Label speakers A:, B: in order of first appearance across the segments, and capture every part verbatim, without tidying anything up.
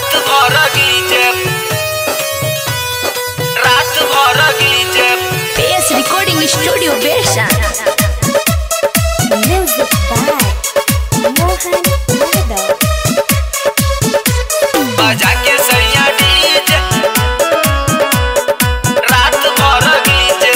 A: रात भर गीजे रात भर गीजे
B: PS Recording Studio Version.
C: Music by Mohan Yadav.
A: बजा के सैया डीजे रात भर गीजे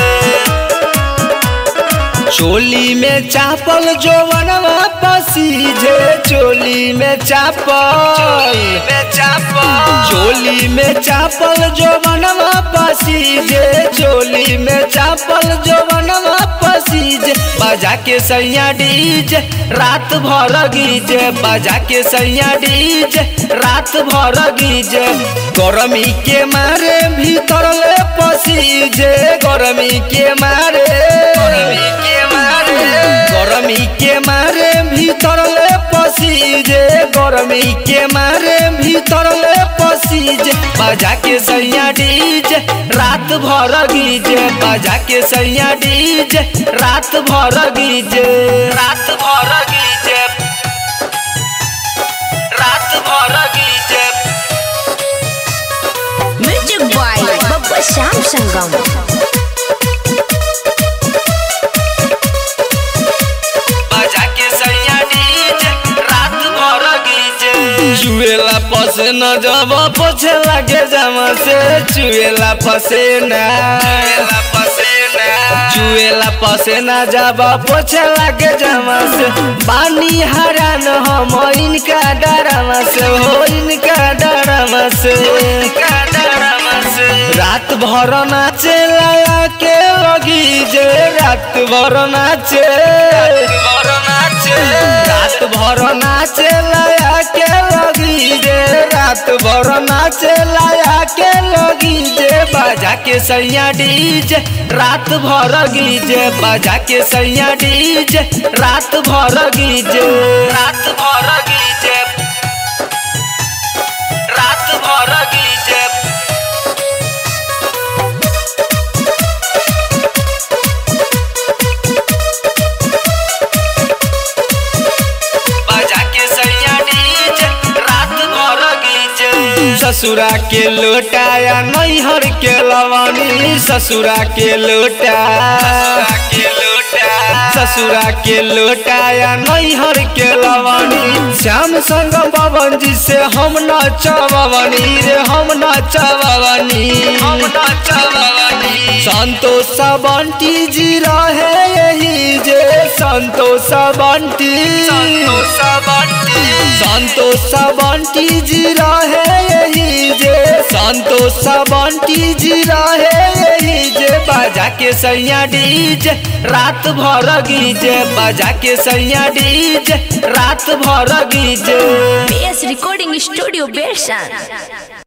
A: चोली में चापल जौवनवा पसीजे चोली में चापल में चापल चोली में चापल जौवनवा पसीजे चोली में चापल जौवनवा पसीजे बजा के सैया डीजे रात भर गीजे बजा के सैया डीजे रात भर गीजे गरमी के मारे भीतर ले पसीजे गरमी के मारे गरमी के मारे गरमी के मारे भीतर ले पसीजे गरमी के मारे भीतर ले पसीजे बजा के सैया डीजे रात भर गीजे बजा के सैया डीजे रात भर गीजे रात भर गीजे रात भर गीजे
B: Music by Babba Shyam Sangam.
A: बजा के सैया डीजे रात भर गीजे चुएला पसेना जब पोछे लगे जमा से चुएला पसेना चुएला पसेना चुएला पसेना जब पोछे लगे जमा से पानी हरान हम इनका डरमा से हो इनका डरमा से इनका डरमा से रात भर नाचे लगा के लगी जे रात भर नाचे रात भर नाचे रात भर नाचे लगा के लगी जे रात भर नाचे लगा के लगी जे बजा के सैया डीजे रात भर गीजे बजा के सैया डीजे रात भर गीजे रात भर गीजे रात भर गीजे बजा के सैया डीजे रात भर गीजे ससुरा के लोटाया नैहर के लवानी ससुरा के लोटा के लोटा ससुरा के लोटाया नैहर के लवानी श्याम संग पवन जी से हम नचवानी रे हम नचवानी हम नचवानी संतोष बंटी जी रहे यही जे संतोष बंटी संतोष बंटी संतोष बंटी जी रहे यही जे संतोष बंटी जी रहे यही जे बजा के सैया डीजे रात भर गीजे बजा के सैया डीजे रात भर गीजे
B: PS Recording Studio Version.